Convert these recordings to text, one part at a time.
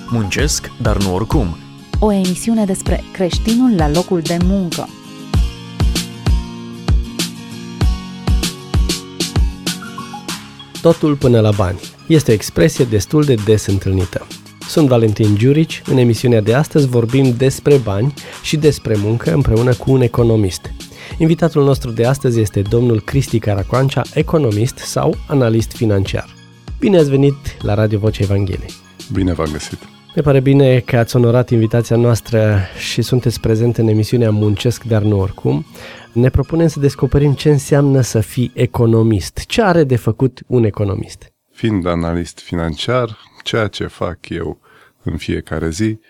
Muncesc, dar nu oricum. O emisiune despre creștinul la locul de muncă. Totul până la bani. Este o expresie destul de des întâlnită. Sunt Valentin Giurici. În emisiunea de astăzi vorbim despre bani și despre muncă împreună cu un economist. Invitatul nostru de astăzi este domnul Cristi Caracoancea, economist sau analist financiar. Bine ați venit la Radio Vocea Evangheliei. Bine v-am găsit. Ne pare bine că ați onorat invitația noastră și sunteți prezent în emisiunea Muncesc, dar nu oricum. Ne propunem să descoperim ce înseamnă să fii economist. Ce are de făcut un economist? Fiind analist financiar, ceea ce fac eu în fiecare zi,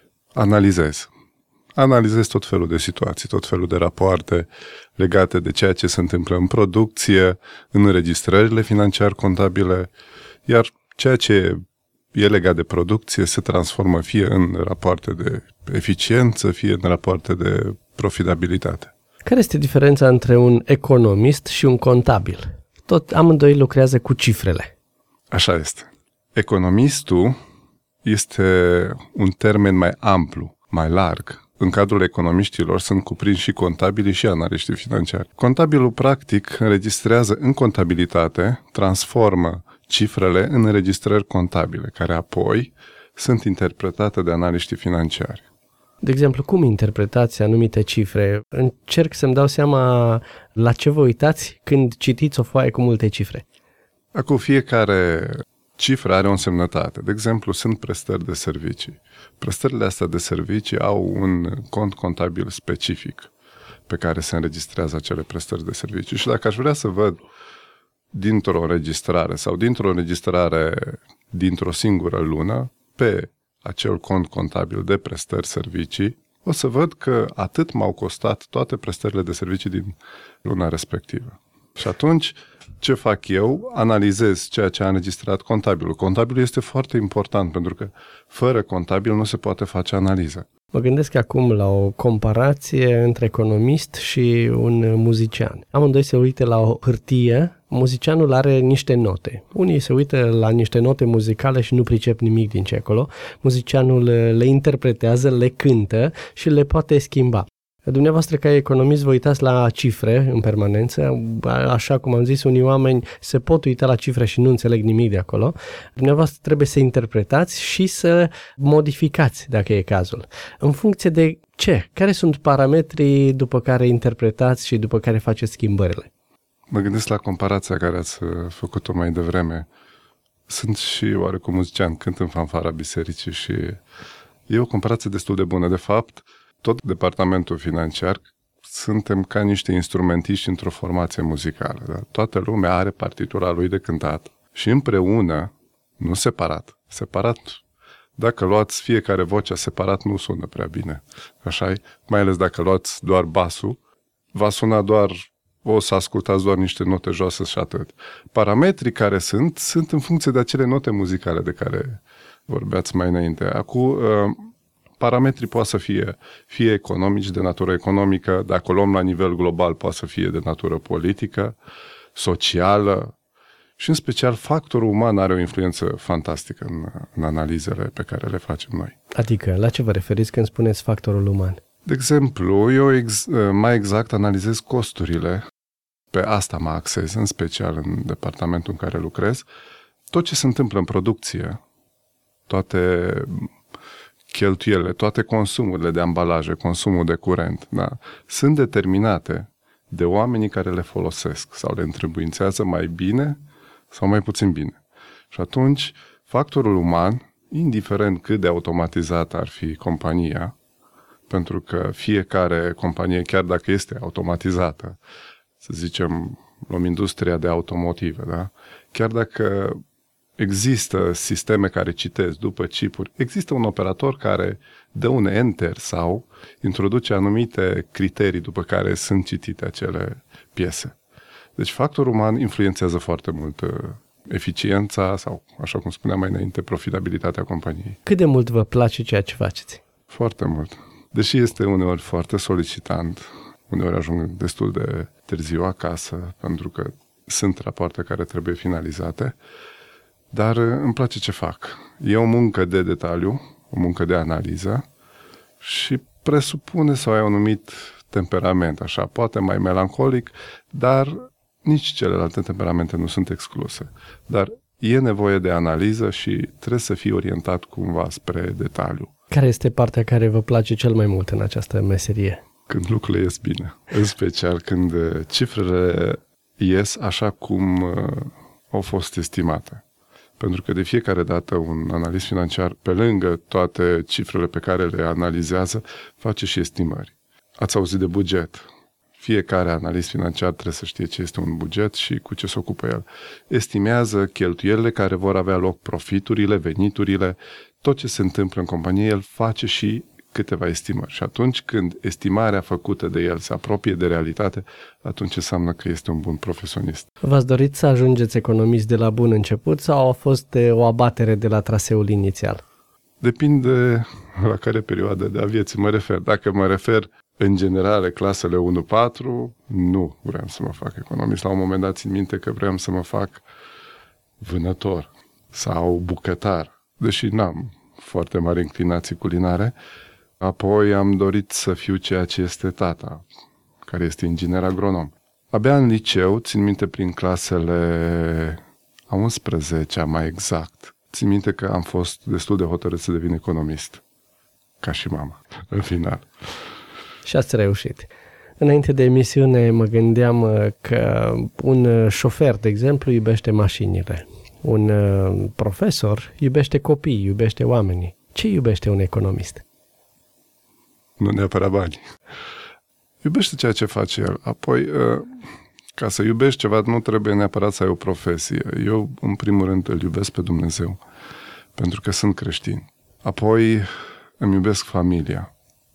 analizez tot felul de situații, tot felul de rapoarte legate de ceea ce se întâmplă în producție, în înregistrările financiar-contabile, iar ceea ce e legat de producție se transformă fie în rapoarte de eficiență, fie în rapoarte de profitabilitate. Care este diferența între un economist și un contabil? Amândoi lucrează cu cifrele. Așa este. Economistul este un termen mai amplu, mai larg. În cadrul economiștilor sunt cuprinși și contabilii și analiștii financiari. Contabilul, practic, înregistrează în contabilitate, transformă cifrele în înregistrări contabile, care apoi sunt interpretate de analiștii financiari. De exemplu, cum interpretați anumite cifre? Încerc să-mi dau seama la ce vă uitați când citiți o foaie cu multe cifre. Acum, fiecare cifră are o însemnătate. De exemplu, sunt prestări de servicii. Prestările astea de servicii au un cont contabil specific pe care se înregistrează acele prestări de servicii. Și dacă aș vrea să văd dintr-o înregistrare sau dintr-o înregistrare dintr-o singură lună pe acel cont contabil de prestări servicii, o să văd că atât m-au costat toate prestările de servicii din luna respectivă. Și atunci, ce fac eu? Analizez ceea ce a înregistrat contabilul. Contabilul este foarte important pentru că fără contabil nu se poate face analiză. Mă gândesc acum la o comparație între economist și un muzician. Amândoi se uită la o hârtie, muzicianul are niște note. Unii se uită la niște note muzicale și nu pricep nimic din ce acolo. Muzicianul le interpretează, le cântă și le poate schimba. Dumneavoastră, ca economist, vă uitați la cifre în permanență. Așa cum am zis, unii oameni se pot uita la cifre și nu înțeleg nimic de acolo. Dumneavoastră trebuie să interpretați și să modificați, dacă e cazul. În funcție de ce? Care sunt parametrii după care interpretați și după care faceți schimbările? Mă gândesc la comparația care ați făcut-o mai devreme. Sunt și oarecum muzician, cânt în fanfara bisericii și e o comparație destul de bună. De fapt, tot departamentul financiar suntem ca niște instrumentiști într-o formație muzicală. Da? Toată lumea are partitura lui de cântat și împreună, nu separat. Separat, dacă luați fiecare vocea separat, nu sună prea bine. Așa-i? Mai ales dacă luați doar basul, va suna doar, o să ascultați doar niște note joase și atât. Parametrii care sunt în funcție de acele note muzicale de care vorbeați mai înainte. Acum, parametrii poate să fie economici, de natură economică, dacă o luăm la nivel global, poate să fie de natură politică, socială și, în special, factorul uman are o influență fantastică în analizele pe care le facem noi. Adică, la ce vă referiți când spuneți factorul uman? De exemplu, eu mai exact analizez costurile, pe asta mă axez, în special în departamentul în care lucrez, tot ce se întâmplă în producție, toate cheltuielile, toate consumurile de ambalaje, consumul de curent, da, sunt determinate de oamenii care le folosesc sau le întrebuințează mai bine sau mai puțin bine. Și atunci, factorul uman, indiferent cât de automatizată ar fi compania, pentru că fiecare companie, chiar dacă este automatizată, să zicem, luăm industria de automotive, da, chiar dacă există sisteme care citesc după chipuri. Există un operator care dă un enter sau introduce anumite criterii după care sunt citite acele piese. Deci factorul uman influențează foarte mult eficiența sau, așa cum spuneam mai înainte, profitabilitatea companiei. Cât de mult vă place ceea ce faceți? Foarte mult. Deși este uneori foarte solicitant, uneori ajung destul de târziu acasă, pentru că sunt rapoarte care trebuie finalizate, Dar îmi place ce fac. E o muncă de detaliu, o muncă de analiză și presupune să ai un anumit temperament, așa, poate mai melancolic, dar nici celelalte temperamente nu sunt excluse. Dar e nevoie de analiză și trebuie să fii orientat cumva spre detaliu. Care este partea care vă place cel mai mult în această meserie? Când lucrurile ies bine. În special când cifrele ies așa cum au fost estimate. Pentru că de fiecare dată un analist financiar, pe lângă toate cifrele pe care le analizează, face și estimări. Ați auzit de buget. Fiecare analist financiar trebuie să știe ce este un buget și cu ce se ocupă el. Estimează cheltuielile care vor avea loc, profiturile, veniturile, tot ce se întâmplă în companie, el face și câteva estimări. Și atunci când estimarea făcută de el se apropie de realitate, atunci înseamnă că este un bun profesionist. V-ați dorit să ajungeți economist de la bun început sau a fost o abatere de la traseul inițial? Depinde la care perioadă de a vieții mă refer. Dacă mă refer în general clasele 1-4, nu vreau să mă fac economist. La un moment dat țin minte că vreau să mă fac vânător sau bucătar, deși n-am foarte mari inclinații culinare. Apoi am dorit să fiu ceea ce este tata, care este inginer agronom. Abia în liceu, țin minte prin clasele a 11-a mai exact, țin minte că am fost destul de hotărât să devin economist, ca și mama, în final. Și ați reușit. Înainte de emisiune mă gândeam că un șofer, de exemplu, iubește mașinile. Un profesor iubește copiii, iubește oamenii. Ce iubește un economist? Nu neapărat bani. Iubește ceea ce face el. Apoi, ca să iubești ceva, nu trebuie neapărat să ai o profesie. Eu, în primul rând, îl iubesc pe Dumnezeu, pentru că sunt creștin. Apoi, îmi iubesc familia.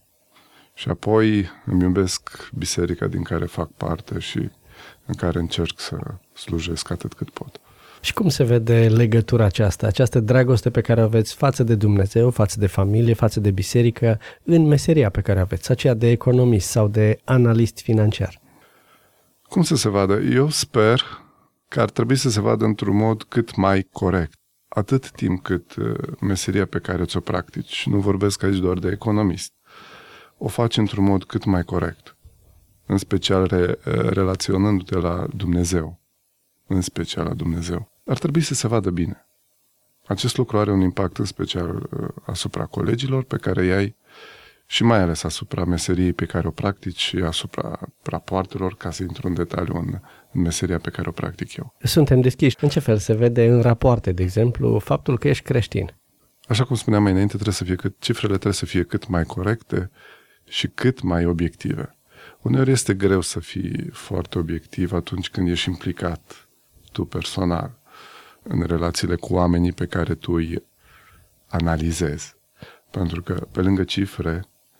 Și apoi îmi iubesc biserica din care fac parte și în care încerc să slujesc atât cât pot. Și cum se vede legătura această dragoste pe care o aveți față de Dumnezeu, față de familie, față de biserică, în meseria pe care o aveți, aceea de economist sau de analist financiar? Cum să se vadă? Eu sper că ar trebui să se vadă într-un mod cât mai corect. Atât timp cât meseria pe care ți-o practici, nu vorbesc aici doar de economist, o faci într-un mod cât mai corect, în special relaționându-te la Dumnezeu, în special la Dumnezeu. Ar trebui să se vadă bine. Acest lucru are un impact în special asupra colegilor pe care îi ai și mai ales asupra meseriei pe care o practici și asupra rapoartelor, ca să intru în detaliu în meseria pe care o practic eu. Suntem deschiși. În ce fel se vede în rapoarte, de exemplu, faptul că ești creștin? Așa cum spuneam mai înainte, cifrele trebuie să fie cât mai corecte și cât mai obiective. Uneori este greu să fii foarte obiectiv atunci când ești implicat tu personal în relațiile cu oamenii pe care tu îi analizezi. Pentru că pe lângă cifre,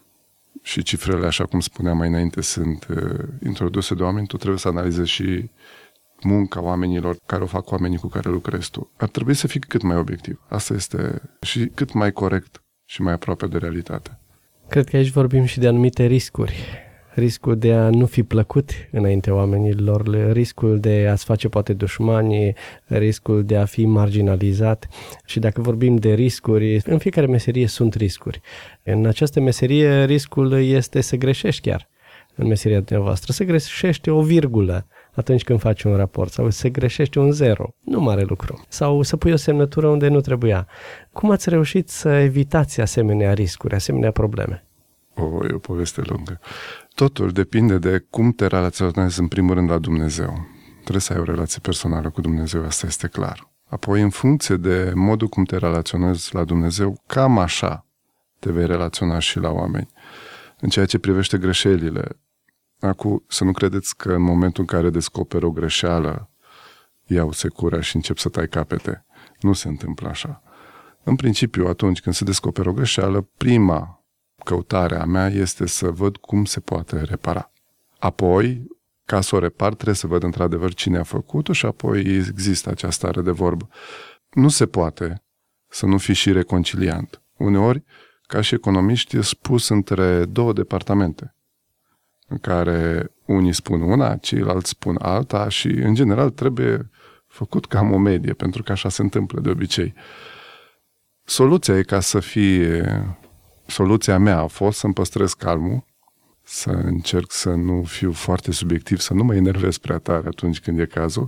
și cifrele, așa cum spuneam mai înainte, sunt introduse de oameni, tu trebuie să analizezi și munca oamenilor care o fac oamenii cu care lucrezi tu. Ar trebui să fii cât mai obiectiv. Asta este și cât mai corect și mai aproape de realitate. Cred că aici vorbim și de anumite riscuri. Riscul de a nu fi plăcut înainte oamenilor, riscul de a-ți face poate dușmani, riscul de a fi marginalizat. Și dacă vorbim de riscuri, în fiecare meserie sunt riscuri. În această meserie riscul este să greșești chiar. În meseria dumneavoastră, să greșești o virgulă atunci când faci un raport sau să greșești un 0, nu mare lucru, sau să pui o semnătură unde nu trebuia. Cum ați reușit să evitați asemenea riscuri, asemenea probleme? E o poveste lungă. Totul depinde de cum te relaționezi în primul rând la Dumnezeu. Trebuie să ai o relație personală cu Dumnezeu, asta este clar. Apoi, în funcție de modul cum te relaționezi la Dumnezeu, cam așa te vei relaționa și la oameni. În ceea ce privește greșelile, acum să nu credeți că în momentul în care descoperi o greșeală, iau secura și încep să tai capete. Nu se întâmplă așa. În principiu, atunci când se descoperă o greșeală, prima căutare a mea este să văd cum se poate repara. Apoi, ca să o repar, trebuie să văd într-adevăr cine a făcut-o și apoi există această stare de vorbă. Nu se poate să nu fii și reconciliant. Uneori, ca și economiști, e spus între două departamente, în care unii spun una, ceilalți spun alta și, în general, trebuie făcut cam o medie, pentru că așa se întâmplă de obicei. Soluția e ca să fie... Soluția mea a fost să-mi păstrez calmul, să încerc să nu fiu foarte subiectiv, să nu mă enervez prea tare atunci când e cazul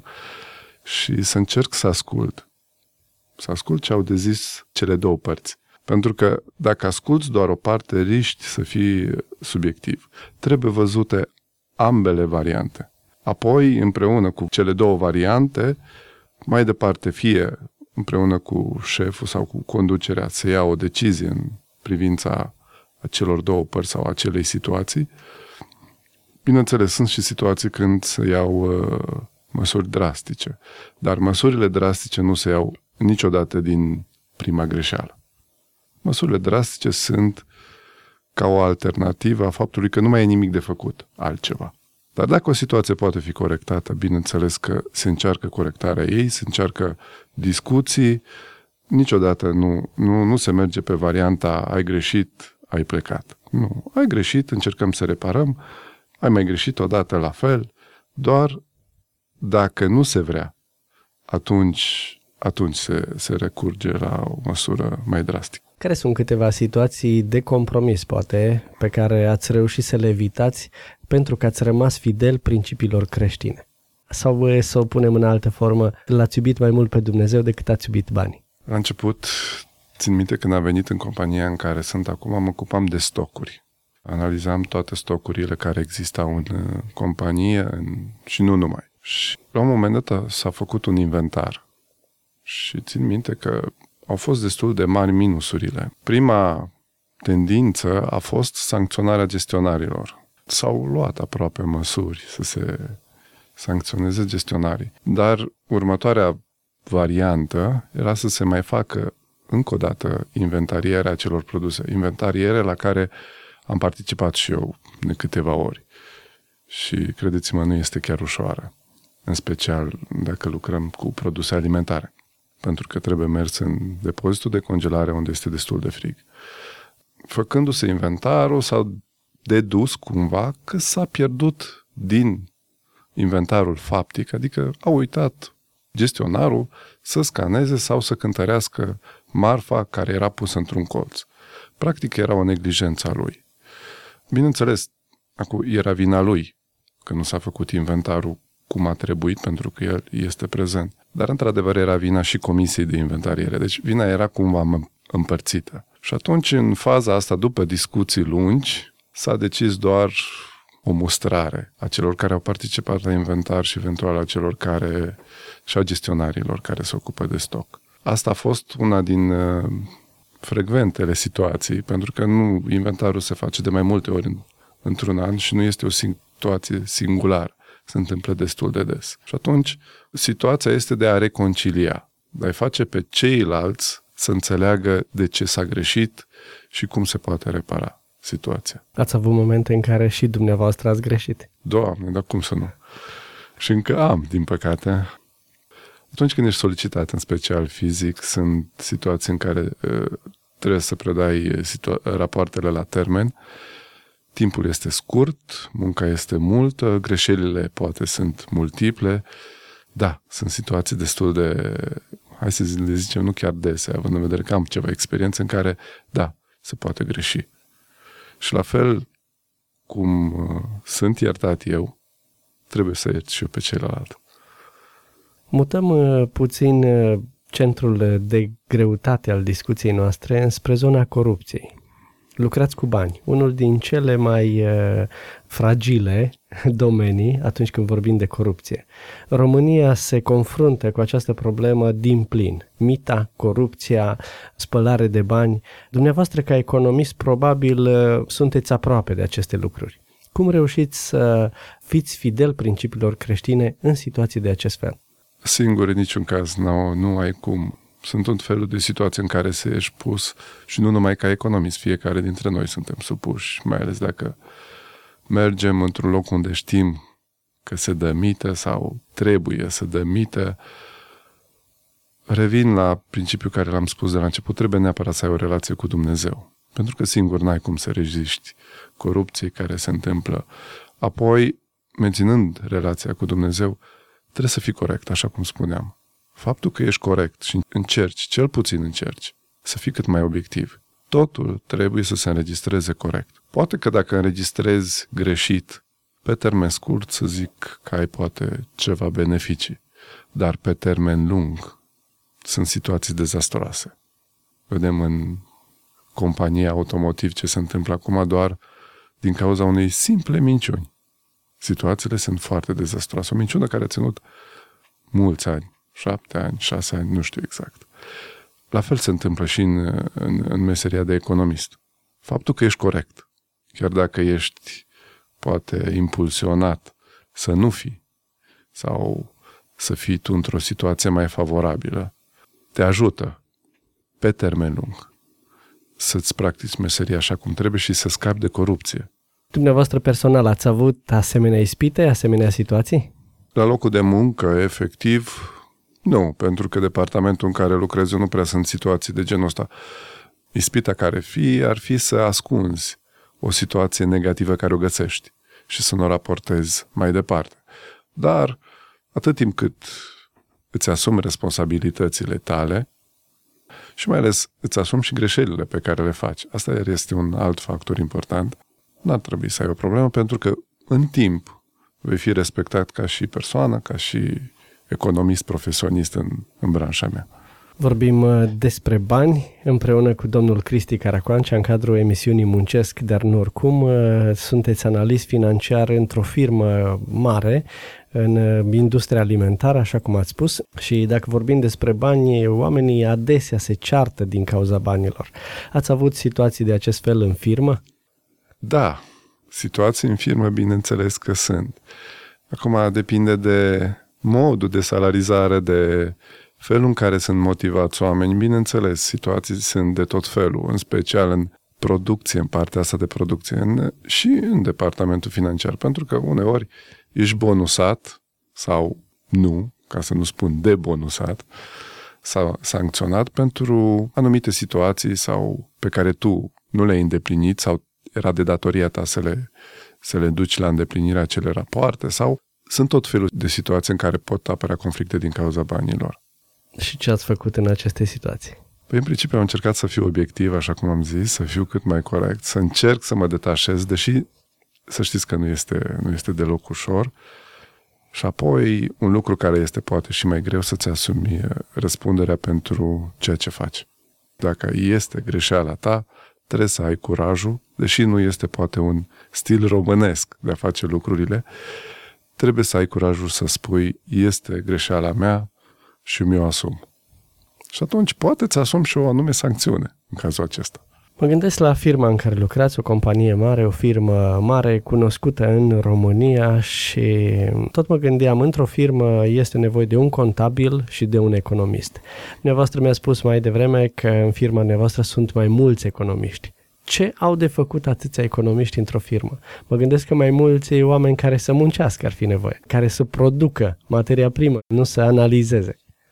și să încerc să ascult. Să ascult ce au de zis cele două părți. Pentru că dacă asculți doar o parte, riști să fii subiectiv. Trebuie văzute ambele variante. Apoi, împreună cu cele două variante, mai departe, fie împreună cu șeful sau cu conducerea, să ia o decizie în privința acelor două părți sau acelei situații. Bineînțeles, sunt și situații când se iau măsuri drastice, dar măsurile drastice nu se iau niciodată din prima greșeală. Măsurile drastice sunt ca o alternativă a faptului că nu mai e nimic de făcut altceva. Dar dacă o situație poate fi corectată, bineînțeles că se încearcă corectarea ei, se încearcă discuții, niciodată nu se merge pe varianta ai greșit, ai plecat. Nu, ai greșit, încercăm să reparăm, ai mai greșit odată la fel, doar dacă nu se vrea, atunci se recurge la o măsură mai drastică. Care sunt câteva situații de compromis, poate, pe care ați reușit să le evitați pentru că ați rămas fidel principiilor creștine? Sau să o punem în altă formă, l-ați iubit mai mult pe Dumnezeu decât ați iubit banii? La început, țin minte când am venit în compania în care sunt acum, mă ocupam de stocuri. Analizam toate stocurile care existau în companie și nu numai. Și la un moment dat s-a făcut un inventar. Și țin minte că au fost destul de mari minusurile. Prima tendință a fost sancționarea gestionarilor. S-au luat aproape măsuri să se sancționeze gestionarii. Dar următoarea variantă era să se mai facă încă o dată inventarierea acelor produse. Inventariere la care am participat și eu de câteva ori. Și credeți-mă, nu este chiar ușoară. În special dacă lucrăm cu produse alimentare. Pentru că trebuie mers în depozitul de congelare unde este destul de frig. Făcându-se inventarul, s-a dedus cumva că s-a pierdut din inventarul faptic, adică a uitat gestionarul să scaneze sau să cântărească marfa care era pusă într-un colț. Practic era o neglijență a lui. Bineînțeles, acum era vina lui că nu s-a făcut inventarul cum a trebuit, pentru că el este prezent. Dar, într-adevăr, era vina și comisiei de inventariere. Deci, vina era cumva împărțită. Și atunci, în faza asta, după discuții lungi, s-a decis doar o mustrare a celor care au participat la inventar și, eventual, a celor care și a gestionarilor care se ocupă de stoc. Asta a fost una din frecventele situații, pentru că inventarul se face de mai multe ori într-un an și nu este o situație singulară. Se întâmplă destul de des. Și atunci, situația este de a reconcilia, de a face pe ceilalți să înțeleagă de ce s-a greșit și cum se poate repara situația. Ați avut momente în care și dumneavoastră ați greșit? Doamne, dar cum să nu? Și încă am, din păcate. Atunci când ești solicitat, în special fizic, sunt situații în care trebuie să predai rapoartele la termen. Timpul este scurt, munca este multă, greșelile poate sunt multiple. Da, sunt situații destul de, hai să le zicem, nu chiar dese, având în vedere că am ceva experiență în care, da, se poate greși. Și la fel cum sunt iertat eu, trebuie să iert și eu pe celălalt. Mutăm puțin centrul de greutate al discuției noastre înspre zona corupției. Lucrați cu bani, unul din cele mai fragile domenii atunci când vorbim de corupție. România se confruntă cu această problemă din plin. Mita, corupția, spălare de bani. Dumneavoastră, ca economist, probabil sunteți aproape de aceste lucruri. Cum reușiți să fiți fidel principiilor creștine în situații de acest fel? Singur, în niciun caz, nu ai cum. Sunt un fel de situații în care se ești pus și nu numai ca economist, fiecare dintre noi suntem supuși, mai ales dacă mergem într-un loc unde știm că se dă mită sau trebuie să dă mită. Revin la principiul care l-am spus de la început, trebuie neapărat să ai o relație cu Dumnezeu, pentru că singur n-ai cum să reziști corupției care se întâmplă. Apoi, menținând relația cu Dumnezeu, trebuie să fii corect, așa cum spuneam. Faptul că ești corect și cel puțin încerci, să fii cât mai obiectiv, totul trebuie să se înregistreze corect. Poate că dacă înregistrezi greșit, pe termen scurt, să zic că ai poate ceva beneficii, dar pe termen lung sunt situații dezastroase. Vedem în compania automotiv ce se întâmplă acum doar din cauza unei simple minciuni. Situațiile sunt foarte dezastroase. O minciună care a ținut mulți ani, 7 ani, 6 ani, nu știu exact. La fel se întâmplă și în meseria de economist. Faptul că ești corect, chiar dacă ești poate impulsionat să nu fii sau să fii tu într-o situație mai favorabilă, te ajută pe termen lung să-ți practici meseria așa cum trebuie și să scapi de corupție. Dumneavoastră personal ați avut asemenea ispite, asemenea situații? La locul de muncă, efectiv, nu, pentru că departamentul în care lucrez eu nu prea sunt situații de genul ăsta. Ispita care ar fi să ascunzi o situație negativă care o găsești și să nu o raportezi mai departe. Dar, atât timp cât îți asumi responsabilitățile tale și mai ales îți asumi și greșelile pe care le faci, asta este un alt factor important, n-ar trebui să ai o problemă, pentru că în timp vei fi respectat ca și persoană, ca și economist profesionist în branșa mea. Vorbim despre bani împreună cu domnul Cristi Caracoancea în cadrul emisiunii Muncesc, dar nu oricum. Sunteți analist financiar într-o firmă mare în industria alimentară, așa cum ați spus, și dacă vorbim despre bani, oamenii adesea se ceartă din cauza banilor. Ați avut situații de acest fel în firmă? Da, situații în firmă, bineînțeles că sunt. Acum depinde de modul de salarizare, de felul în care sunt motivați oameni. Bineînțeles, situații sunt de tot felul, în special în producție, în partea asta de producție, și în departamentul financiar, pentru că uneori ești bonusat sau nu, ca să nu spun debonusat, sau sancționat pentru anumite situații sau pe care tu nu le-ai îndeplinit sau era de datoria ta să le duci la îndeplinirea acele rapoarte sau sunt tot felul de situații în care pot apărea conflicte din cauza banilor. Și ce ați făcut în aceste situații? Păi, în principiu, am încercat să fiu obiectiv, așa cum am zis, să fiu cât mai corect, să încerc să mă detașez, deși să știți că nu este deloc ușor. Și apoi, un lucru care este poate și mai greu, să-ți asumi răspunderea pentru ceea ce faci. Dacă este greșeala ta, trebuie să ai curajul, deși nu este poate un stil românesc de a face lucrurile, trebuie să ai curajul să spui, este greșeala mea și mi-o asum. Și atunci poate îți asumi și o anume sancțiune în cazul acesta. Mă gândesc la firma în care lucrați, o companie mare, o firmă mare, cunoscută în România și tot mă gândeam, într-o firmă este nevoie de un contabil și de un economist. Dumneavoastră mi-a spus mai devreme că în firma dumneavoastră sunt mai mulți economiști. Ce au de făcut atâția economiști într-o firmă? Mă gândesc că mai mulți oameni care să muncească ar fi nevoie, care să producă materia primă, nu să analizeze.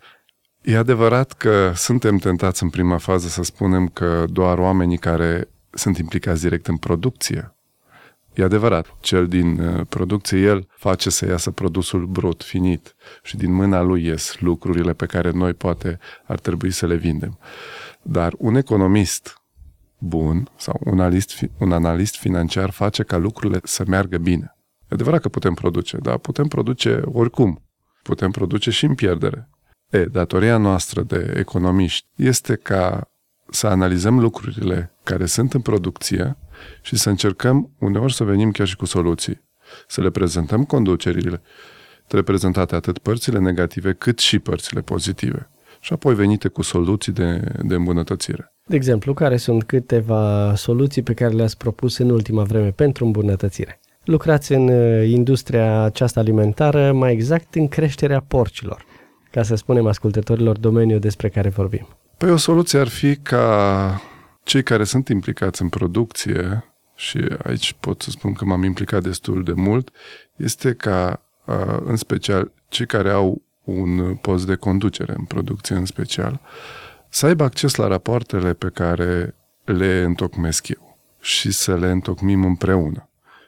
E adevărat că suntem tentați în prima fază să spunem că doar oamenii care sunt implicați direct în producție. E adevărat, cel din producție, el face să iasă produsul brut, finit și din mâna lui ies lucrurile pe care noi poate ar trebui să le vindem. Dar un economist bun sau un analist financiar face ca lucrurile să meargă bine. E adevărat că putem produce, dar putem produce oricum. Putem produce și în pierdere. Datoria noastră de economiști este ca să analizăm lucrurile care sunt în producție și să încercăm uneori să venim chiar și cu soluții. Să le prezentăm conducerile, trebuie prezentate atât părțile negative cât și părțile pozitive. Și apoi venite cu soluții de îmbunătățire. De exemplu, care sunt câteva soluții pe care le-ați propus în ultima vreme pentru îmbunătățire? Lucrați în industria aceasta alimentară, mai exact în creșterea porcilor, ca să spunem ascultătorilor domeniul despre care vorbim. Păi o soluție ar fi ca cei care sunt implicați în producție, și aici pot să spun că m-am implicat destul de mult, este ca, în special, cei care au un post de conducere în producție în special, să aibă acces la rapoartele pe care le întocmesc eu și să le întocmim împreună.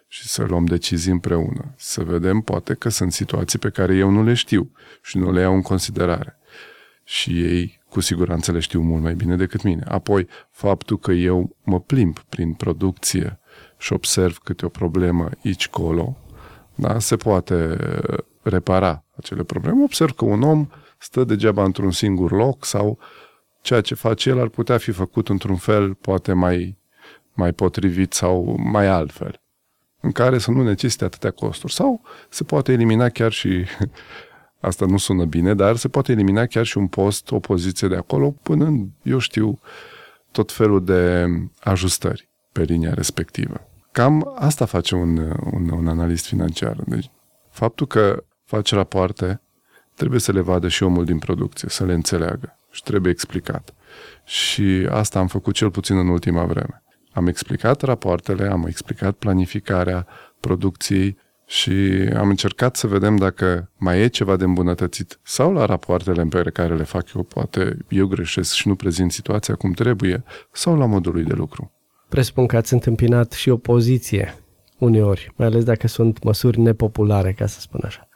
și să luăm decizii împreună. Să vedem, poate că sunt situații pe care eu nu le știu și nu le iau în considerare. Și ei cu siguranță le știu mult mai bine decât mine. Apoi, faptul că eu mă plimb prin producție și observ câte o problemă aici-colo, da, se poate repara acele probleme. Observ că un om stă degeaba într-un singur loc sau ceea ce face el ar putea fi făcut într-un fel poate mai potrivit sau mai altfel, în care să nu necesite atâtea costuri. Sau se poate elimina chiar și, asta nu sună bine, dar se poate elimina chiar și un post, o poziție de acolo, până, eu știu, tot felul de ajustări pe linia respectivă. Cam asta face un analist financiar. Deci, faptul că faci rapoarte, trebuie să le vadă și omul din producție, să le înțeleagă și trebuie explicat. Și asta am făcut cel puțin în ultima vreme. Am explicat rapoartele, am explicat planificarea producției și am încercat să vedem dacă mai e ceva de îmbunătățit sau la rapoartele pe care le fac eu, poate eu greșesc și nu prezint situația cum trebuie, sau la modului de lucru. Presupun că ați întâmpinat și opoziție uneori, mai ales dacă sunt măsuri nepopulare, ca să spun așa.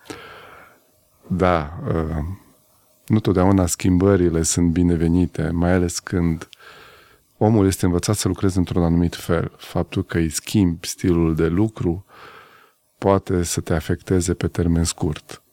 Da, nu totdeauna schimbările sunt binevenite, mai ales când omul este învățat să lucreze într-un anumit fel. Faptul că îi schimbi stilul de lucru poate să te afecteze pe termen scurt.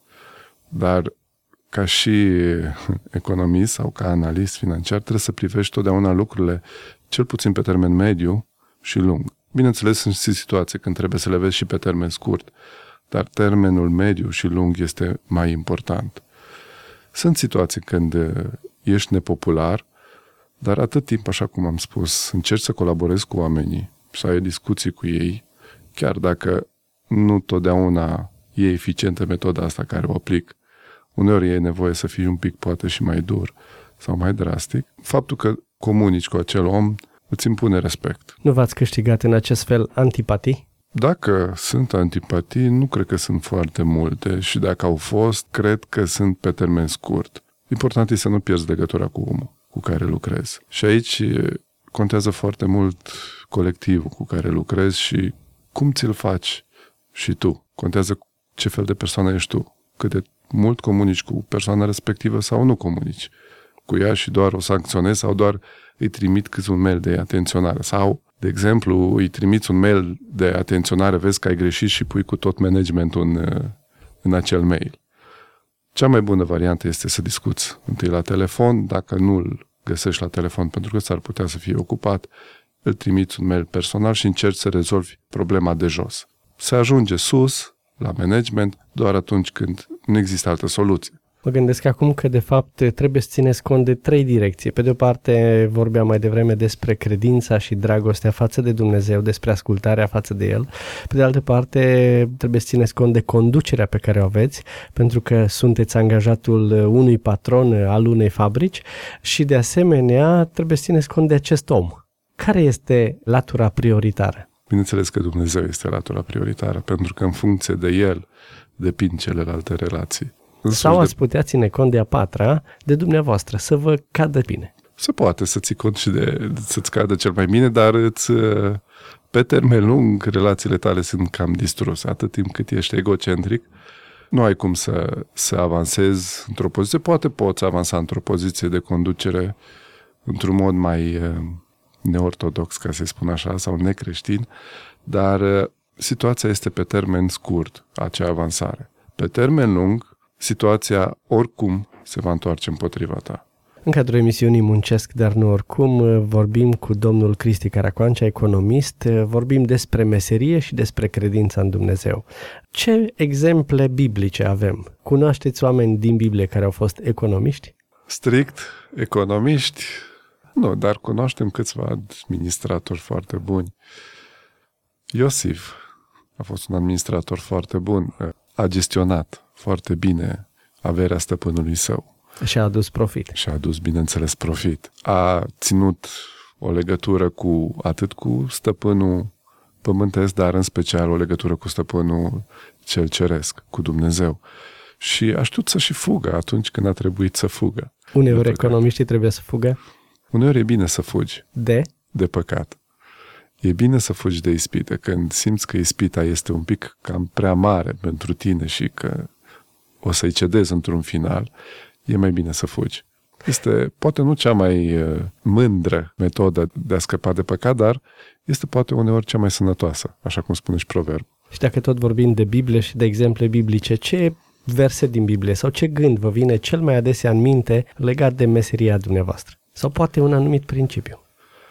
Dar ca și economist sau ca analist financiar trebuie să privești totdeauna lucrurile cel puțin pe termen mediu și lung. Bineînțeles, sunt și situații când trebuie să le vezi și pe termen scurt, dar termenul mediu și lung este mai important. Sunt situații când ești nepopular, dar atât timp, așa cum am spus, încerci să colaborezi cu oamenii, să ai discuții cu ei, chiar dacă nu totdeauna e eficientă metoda asta care o aplic. Uneori e nevoie să fii un pic poate și mai dur sau mai drastic. Faptul că comunici cu acel om îți impune respect. Nu v-ați câștigat în acest fel antipatii? Dacă sunt antipatii, nu cred că sunt foarte multe și dacă au fost, cred că sunt pe termen scurt. Important este să nu pierzi legătura cu omul cu care lucrezi. Și aici contează foarte mult colectivul cu care lucrezi și cum ți-l faci și tu. Contează ce fel de persoană ești tu. Cât de mult comunici cu persoana respectivă sau nu comunici cu ea și doar o sancționezi sau doar îi trimit câți un mail de atenționare. Sau, de exemplu, îi trimiți un mail de atenționare, vezi că ai greșit și pui cu tot managementul în acel mail. Cea mai bună variantă este să discuți întâi la telefon, dacă nu îl găsești la telefon pentru că s-ar putea să fie ocupat, îl trimiți un mail personal și încerci să rezolvi problema de jos. Se ajunge sus, la management, doar atunci când nu există altă soluție. Mă gândesc acum că, de fapt, trebuie să țineți cont de 3 direcții. Pe de o parte, vorbeam mai devreme despre credința și dragostea față de Dumnezeu, despre ascultarea față de El. Pe de altă parte, trebuie să țineți cont de conducerea pe care o aveți, pentru că sunteți angajatul unui patron al unei fabrici și, de asemenea, trebuie să țineți cont de acest om. Care este latura prioritară? Bineînțeles că Dumnezeu este latura prioritară, pentru că în funcție de El depind celelalte relații. Sau ați putea ține cont de a patra, de dumneavoastră, să vă cadă bine. Se poate să ții cont și să-ți cadă cel mai bine, dar pe termen lung relațiile tale sunt cam distruse. Atât timp cât ești egocentric, nu ai cum să avansezi într-o poziție. Poate poți avansa într-o poziție de conducere într-un mod mai neortodox, ca să spun așa, sau necreștin, dar situația este pe termen scurt, acea avansare. Pe termen lung, situația oricum se va întoarce împotriva ta. În cadrul emisiunii Muncesc, dar nu oricum, vorbim cu domnul Cristi Caracoancea, economist, vorbim despre meserie și despre credința în Dumnezeu. Ce exemple biblice avem? Cunoașteți oameni din Biblie care au fost economiști? Strict economiști? Nu, dar cunoaștem câțiva administratori foarte buni. Iosif a fost un administrator foarte bun. A gestionat foarte bine averea stăpânului său. Și a adus profit. Și a adus, bineînțeles, profit. A ținut o legătură atât cu stăpânul pământesc, dar în special o legătură cu stăpânul cel ceresc, cu Dumnezeu. Și a știut să și fugă atunci când a trebuit să fugă. Uneori economiștii trebuie să fugă? Uneori e bine să fugi. De? De păcat. E bine să fugi de ispite. Când simți că ispita este un pic cam prea mare pentru tine și că o să-i cedezi într-un final, e mai bine să fugi. Este poate nu cea mai mândră metodă de a scăpa de păcat, dar este poate uneori cea mai sănătoasă, așa cum spune și proverbul. Și dacă tot vorbim de Biblie și de exemple biblice, ce verset din Biblie sau ce gând vă vine cel mai adesea în minte legat de meseria dumneavoastră? Sau poate un anumit principiu?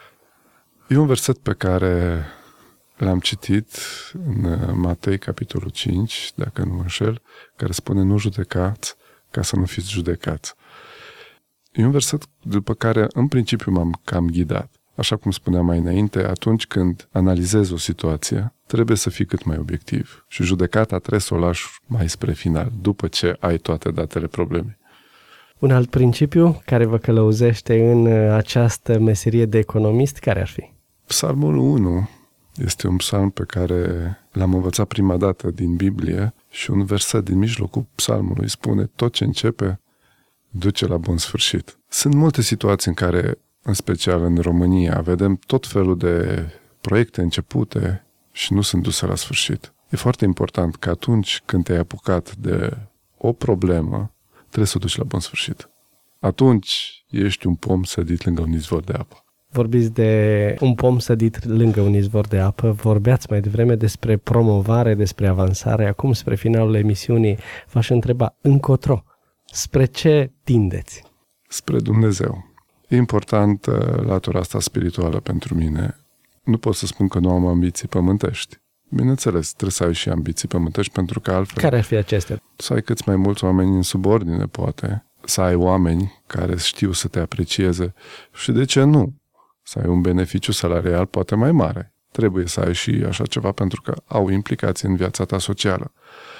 E un verset pe care l-am citit în Matei, capitolul 5, dacă nu mă înșel, care spune: nu judecați ca să nu fiți judecați. E un verset după care în principiu m-am cam ghidat. Așa cum spuneam mai înainte, atunci când analizezi o situație, trebuie să fii cât mai obiectiv. Și judecata trebuie să o lași mai spre final, după ce ai toate datele problemei. Un alt principiu care vă călăuzește în această meserie de economist, care ar fi? Psalmul 1 este un psalm pe care l-am învățat prima dată din Biblie și un verset din mijlocul psalmului spune: tot ce începe duce la bun sfârșit. Sunt multe situații în care, în special în România, vedem tot felul de proiecte începute și nu sunt duse la sfârșit. E foarte important că atunci când te-ai apucat de o problemă, trebuie să o duci la bun sfârșit. Atunci ești un pom sădit lângă un izvor de apă. Vorbiți de un pom sădit lângă un izvor de apă, vorbeați mai devreme despre promovare, despre avansare. Acum, spre finalul emisiunii, v-aș întreba încotro. Spre ce tindeți? Spre Dumnezeu. E important latura asta spirituală pentru mine. Nu pot să spun că nu am ambiții pământești. Bineînțeles, trebuie să ai și ambiții pământești, pentru că altfel... Care ar fi acestea? Să ai cât mai mulți oameni în subordine, poate. Să ai oameni care știu să te aprecieze și, de ce nu, să ai un beneficiu salarial poate mai mare. Trebuie să ai și așa ceva pentru că au implicații în viața ta socială.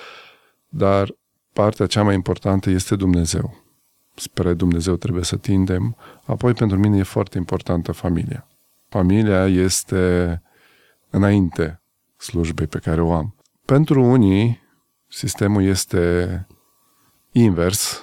Dar partea cea mai importantă este Dumnezeu. Spre Dumnezeu trebuie să tindem. Apoi, pentru mine e foarte importantă familia. Familia este înainte slujbei pe care o am. Pentru unii, sistemul este invers,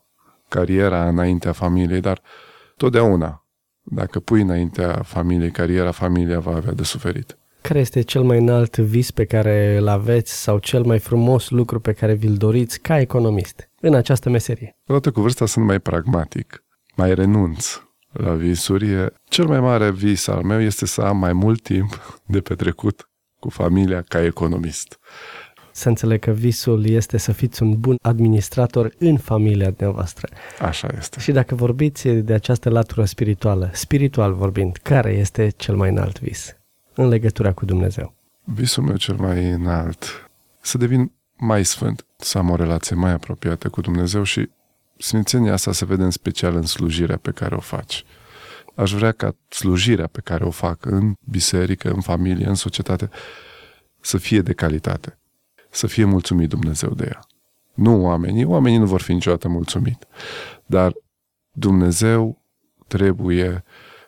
cariera înaintea familiei, dar totdeauna, dacă pui înaintea familiei cariera, familia va avea de suferit. Care este cel mai înalt vis pe care îl aveți sau cel mai frumos lucru pe care vi-l doriți ca economist în această meserie? Odată cu vârsta sunt mai pragmatic, mai renunț la visuri. Cel mai mare vis al meu este să am mai mult timp de petrecut cu familia ca economist. Să înțeleg că visul este să fiți un bun administrator în familia dumneavoastră. Așa este. Și dacă vorbiți de această latură spirituală, spiritual vorbind, care este cel mai înalt vis în legătura cu Dumnezeu? Visul meu cel mai înalt, să devin mai sfânt, să am o relație mai apropiată cu Dumnezeu și sfințenia asta se vede în special în slujirea pe care o faci. Aș vrea ca slujirea pe care o fac în biserică, în familie, în societate, să fie de calitate. Să fie mulțumit Dumnezeu de ea. Nu oamenii. Oamenii nu vor fi niciodată mulțumit. Dar Dumnezeu trebuie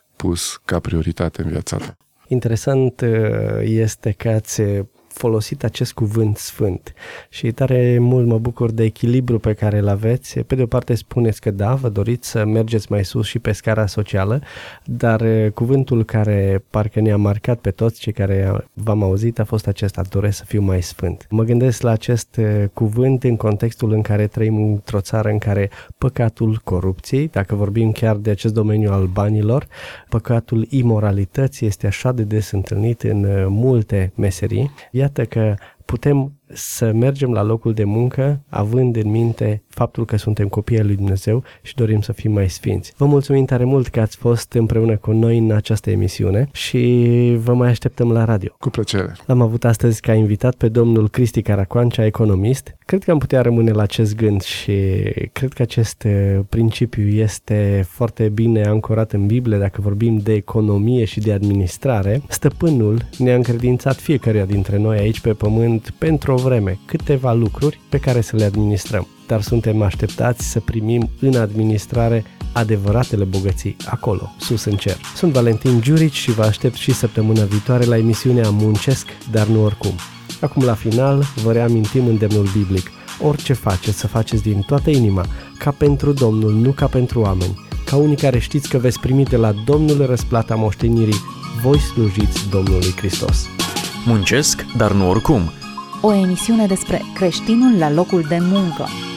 pus ca prioritate în viața ta. Interesant este că ați folosit acest cuvânt sfânt și tare mult mă bucur de echilibru pe care îl aveți. Pe de o parte spuneți că da, vă doriți să mergeți mai sus și pe scara socială, dar cuvântul care parcă ne-a marcat pe toți cei care v-am auzit a fost acesta: doresc să fiu mai sfânt. Mă gândesc la acest cuvânt în contextul în care trăim într-o țară în care păcatul corupției, dacă vorbim chiar de acest domeniu al banilor, păcatul imoralității este așa de des întâlnit în multe meserii. Iată că putem să mergem la locul de muncă având în minte faptul că suntem copii ai lui Dumnezeu și dorim să fim mai sfinți. Vă mulțumim tare mult că ați fost împreună cu noi în această emisiune și vă mai așteptăm la radio. Cu plăcere. L-am avut astăzi ca invitat pe domnul Cristi Caracoancea, economist. Cred că am putea rămâne la acest gând și cred că acest principiu este foarte bine ancorat în Biblie. Dacă vorbim de economie și de administrare, Stăpânul ne-a încredințat fiecăruia dintre noi aici pe pământ pentru o vreme câteva lucruri pe care să le administrăm. Dar suntem așteptați să primim în administrare adevăratele bogății acolo, sus în cer. Sunt Valentin Giurici și vă aștept și săptămâna viitoare la emisiunea Muncesc, dar nu oricum. Acum, la final, vă reamintim îndemnul biblic: orice faceți, să faceți din toată inima, ca pentru Domnul, nu ca pentru oameni, ca unii care știți că veți primi de la Domnul răsplata moștenirii voi slujiți Domnului Hristos. Muncesc, dar nu oricum. O emisiune despre creștinul la locul de muncă.